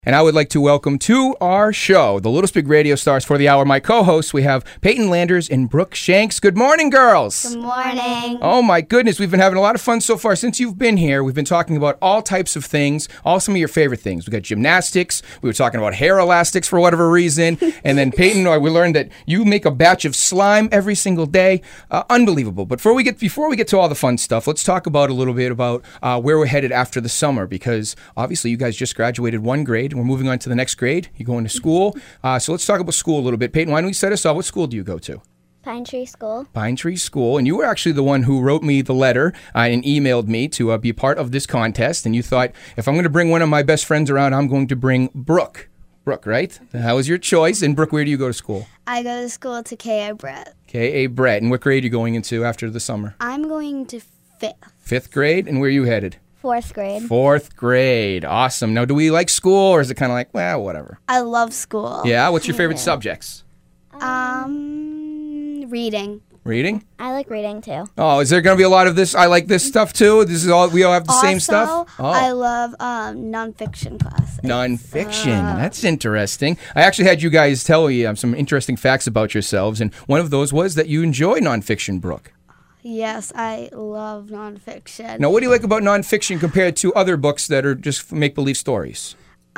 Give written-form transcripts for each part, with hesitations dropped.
And I would like to welcome to our show, the Little Spig Radio Stars for the Hour, my co-hosts. We have Peyton Landers and Brooke Shanks. Good morning, girls. Good morning. Oh, my goodness. We've been having a lot of fun so far since you've been here. We've been talking about all types of things, all some of your favorite things. We got gymnastics. We were talking about hair elastics for whatever reason. And then, Peyton, we learned that you make a batch of slime every single day. Unbelievable. But before we get to all the fun stuff, let's talk about a little bit about where we're headed after the summer, because obviously you guys just graduated one grade. We're moving on to the next grade. You're going to school. So let's talk about school a little bit. Peyton, why don't we set us off? What school do you go to? Pine Tree School. Pine Tree School. And you were actually the one who wrote me the letter and emailed me to be a part of this contest. And you thought, if I'm going to bring one of my best friends around, I'm going to bring Brooke. Brooke, right? That was your choice. And Brooke, where do you go to school? I go to school to K.A. Brett. K.A. Brett. And what grade are you going into after the summer? I'm going to 5th. 5th grade? And where are you headed? 4th grade. 4th grade. Awesome. Now, do we like school, or is it kind of like, well, whatever? I love school. Yeah? What's your favorite subjects? Reading. Reading? I like reading too. Oh, is there going to be a lot of this? I like this stuff too. This is all. We all have the same stuff. Also, I love nonfiction classes. Nonfiction. That's interesting. I actually had you guys tell me some interesting facts about yourselves, and one of those was that you enjoy nonfiction, Brooke. Yes, I love nonfiction. Now, what do you like about nonfiction compared to other books that are just make-believe stories?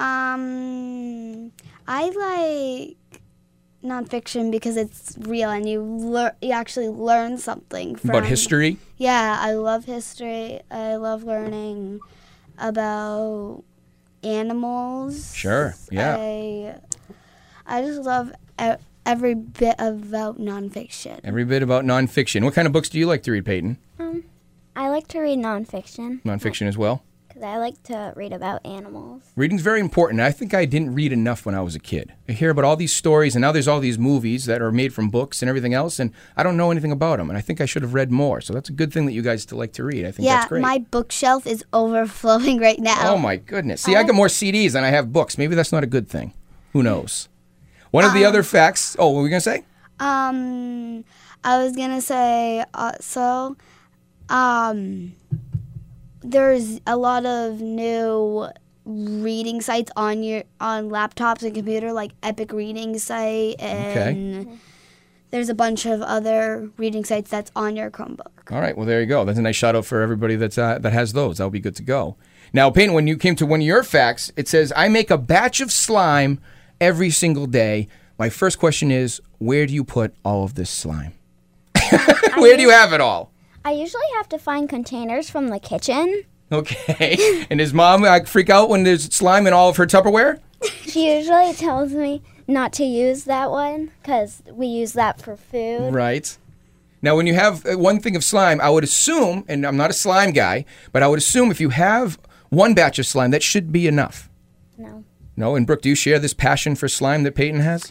I like nonfiction because it's real and you actually learn something from About history? Yeah, I love history. I love learning about animals. Sure, yeah. I just love every bit about nonfiction. Every bit about nonfiction. What kind of books do you like to read, Peyton? I like to read nonfiction. Nonfiction as well? Because I like to read about animals. Reading's very important. I think I didn't read enough when I was a kid. I hear about all these stories, and now there's all these movies that are made from books and everything else, and I don't know anything about them, and I think I should have read more. So that's a good thing that you guys still like to read. I think that's great. Yeah, my bookshelf is overflowing right now. Oh, my goodness. See, I got more CDs than I have books. Maybe that's not a good thing. Who knows? One of the other facts... Oh, what were we going to say? I was going to say, there's a lot of new reading sites on laptops and computer, like Epic Reading Site, and there's a bunch of other reading sites that's on your Chromebook. All right, well, there you go. That's a nice shout out for everybody that has those. That'll be good to go. Now, Peyton, when you came to one of your facts, it says, I make a batch of slime every single day. My first question is, where do you put all of this slime? Where do you have it all? I usually have to find containers from the kitchen. Okay. And does Mom freak out when there's slime in all of her Tupperware? She usually tells me not to use that one because we use that for food. Right. Now, when you have one thing of slime, I would assume, and I'm not a slime guy, but I would assume if you have one batch of slime, that should be enough. No. No? And Brooke, do you share this passion for slime that Peyton has?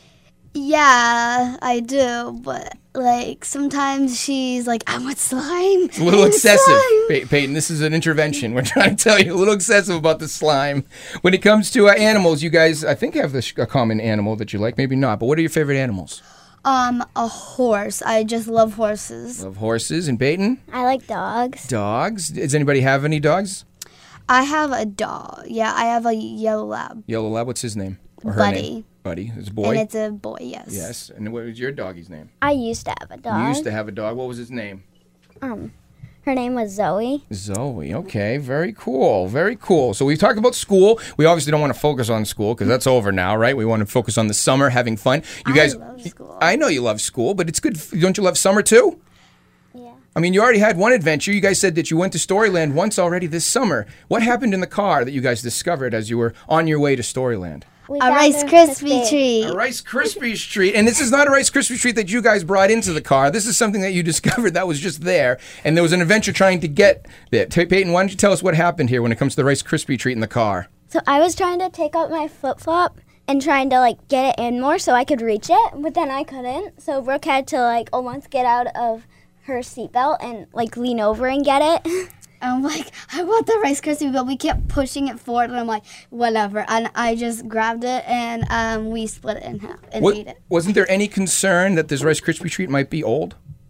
Yeah, I do, but sometimes she's like, I want slime. It's a little excessive, Peyton. This is an intervention. We're trying to tell you a little excessive about the slime. When it comes to animals, you guys, I think, have a common animal that you like. Maybe not, but what are your favorite animals? A horse. I just love horses. Love horses. And Peyton? I like dogs. Dogs. Does anybody have any dogs? I have a dog. Yeah, I have a yellow lab. Yellow lab. What's his name? Or her Buddy. name? Buddy. It's a boy? And it's a boy, yes. Yes. And what was your doggie's name? I used to have a dog. You used to have a dog. What was his name? Her name was Zoe. Zoe. Okay. Very cool. Very cool. So we talked about school. We obviously don't want to focus on school because that's over now, right? We want to focus on the summer, having fun. You guys, love school. I know you love school, but it's good. Don't you love summer too? Yeah. I mean, you already had one adventure. You guys said that you went to Storyland once already this summer. What happened in the car that you guys discovered as you were on your way to Storyland? We A found Rice a Krispie treat. A Rice Krispies treat. And this is not a Rice Krispies treat that you guys brought into the car. This is something that you discovered that was just there. And there was an adventure trying to get it. Peyton, why don't you tell us what happened here when it comes to the Rice Krispie treat in the car? So I was trying to take out my flip-flop and trying to get it in more so I could reach it, but then I couldn't. So Brooke had to almost get out of her seatbelt and lean over and get it. I'm like, I want the Rice Krispie, but we kept pushing it forward, and I'm like, whatever. And I just grabbed it, and we split it in half and ate it. Wasn't there any concern that this Rice Krispie treat might be old?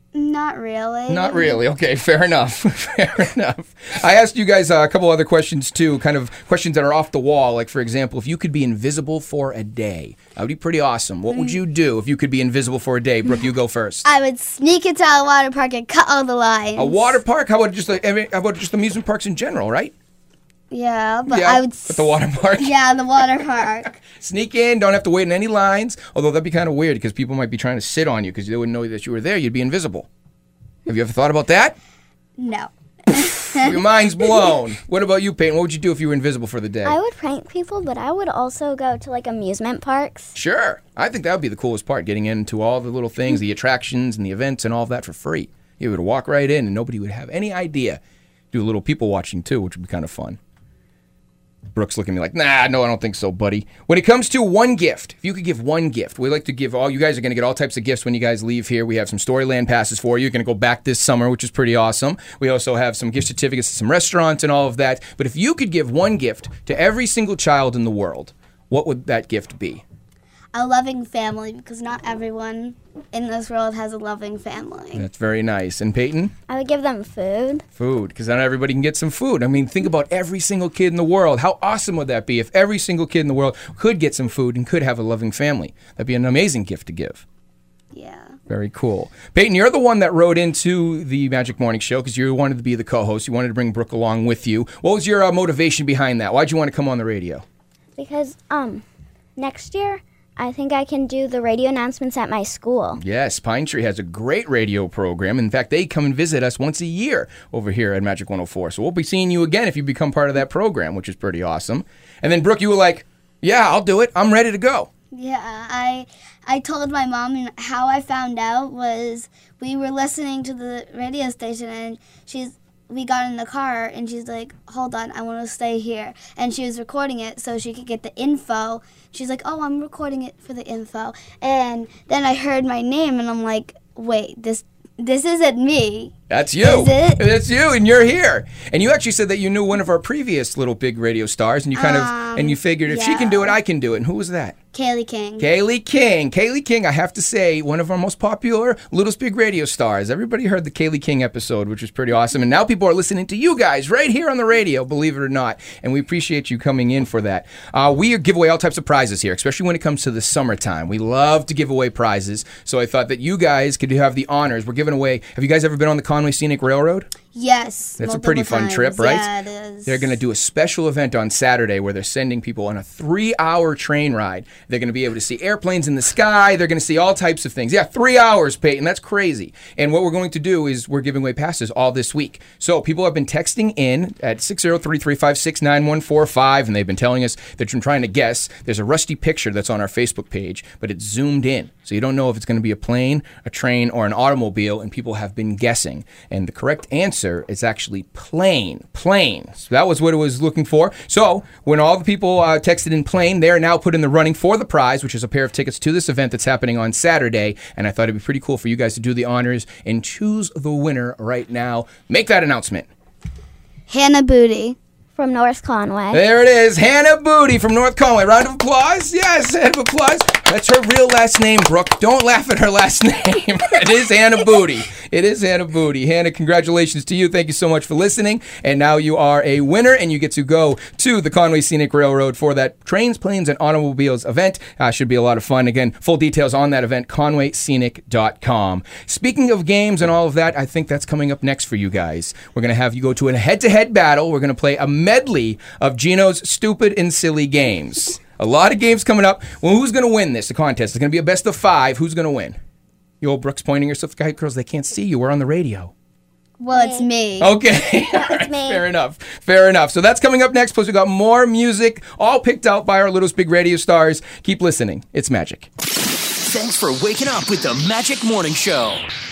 Not really. Not really. Okay, fair enough. Fair enough. I asked you guys a couple other questions too, kind of questions that are off the wall. Like, for example, if you could be invisible for a day, that would be pretty awesome. What would you do if you could be invisible for a day? Brooke, you go first. I would sneak into a water park and cut all the lines. A water park? How about just amusement parks in general, right? Yeah, but I would... At the water park? Yeah, the water park. Sneak in, don't have to wait in any lines. Although that'd be kind of weird because people might be trying to sit on you because they wouldn't know that you were there. You'd be invisible. Have you ever thought about that? No. Your mind's blown. What about you, Peyton? What would you do if you were invisible for the day? I would prank people, but I would also go to like amusement parks. Sure. I think that would be the coolest part, getting into all the little things, the attractions and the events and all of that for free. You would walk right in and nobody would have any idea. Do a little people watching too, which would be kind of fun. Brooke's looking at me like, nah, no, I don't think so, buddy. When it comes to one gift, if you could give one gift, we like to give all, you guys are going to get all types of gifts when you guys leave here. We have some Storyland passes for you. You're going to go back this summer, which is pretty awesome. We also have some gift certificates to some restaurants and all of that. But if you could give one gift to every single child in the world, what would that gift be? A loving family, because not everyone in this world has a loving family. That's very nice. And Peyton? I would give them food. Food, because not everybody can get some food. I mean, think about every single kid in the world. How awesome would that be if every single kid in the world could get some food and could have a loving family? That'd be an amazing gift to give. Yeah. Very cool. Peyton, you're the one that wrote into the Magic Morning Show because you wanted to be the co-host. You wanted to bring Brooke along with you. What was your motivation behind that? Why'd you want to come on the radio? Because next year, I think I can do the radio announcements at my school. Yes, Pine Tree has a great radio program. In fact, they come and visit us once a year over here at Magic 104. So we'll be seeing you again if you become part of that program, which is pretty awesome. And then, Brooke, you were like, yeah, I'll do it. I'm ready to go. Yeah, I told my mom, and how I found out was we were listening to the radio station, and we got in the car, and she's like, hold on, I want to stay here. And she was recording it so she could get the info. She's like, oh, I'm recording it for the info. And then I heard my name, and I'm like, wait, this isn't me. That's you. Is it? That's you, and you're here. And you actually said that you knew one of our previous little big radio stars, and you and you figured if she can do it, I can do it. And who was that? Kaylee King. Kaylee King. Kaylee King, I have to say, one of our most popular Little Big radio stars. Everybody heard the Kaylee King episode, which was pretty awesome. And now people are listening to you guys right here on the radio, believe it or not. And we appreciate you coming in for that. We give away all types of prizes here, especially when it comes to the summertime. We love to give away prizes. So I thought that you guys could have the honors. We're giving away, have you guys ever been on the Conway Scenic Railroad? Yes. That's a pretty fun trip, right? Yeah, it is. They're going to do a special event on Saturday where they're sending people on a 3-hour train ride. They're going to be able to see airplanes in the sky. They're going to see all types of things. Yeah, 3 hours, Peyton. That's crazy. And what we're going to do is we're giving away passes all this week. So people have been texting in at 603-356-9145, and they've been telling us that you're trying to guess. There's a rusty picture that's on our Facebook page, but it's zoomed in. So you don't know if it's going to be a plane, a train, or an automobile, and people have been guessing. And the correct answer is actually plane. So that was what it was looking for. So when all the people texted in plane, they're now put in the running for the prize, which is a pair of tickets to this event that's happening on Saturday. And I thought it'd be pretty cool for you guys to do the honors and choose the winner right now. Make that announcement. Hannah Booty. From North Conway. There it is, Hannah Booty from North Conway. Round of applause. Yes, round of applause. That's her real last name, Brooke. Don't laugh at her last name. It is Hannah Booty. It is Hannah Booty. Hannah, congratulations to you. Thank you so much for listening. And now you are a winner, and you get to go to the Conway Scenic Railroad for that Trains, Planes, and Automobiles event. Should be a lot of fun. Again, full details on that event, conwayscenic.com. Speaking of games and all of that, I think that's coming up next for you guys. We're going to have you go to a head-to-head battle. We're going to play a medley of Gino's stupid and silly games. A lot of games coming up. Well, who's going to win this, the contest? It's going to be a best of 5. Who's going to win? You old Brooke's pointing yourself. Girls, they can't see you. We're on the radio. Well, it's me. Okay. It's me. Fair enough. So that's coming up next. Plus, we got more music, all picked out by our Little Big radio stars. Keep listening. It's magic. Thanks for waking up with the Magic Morning Show.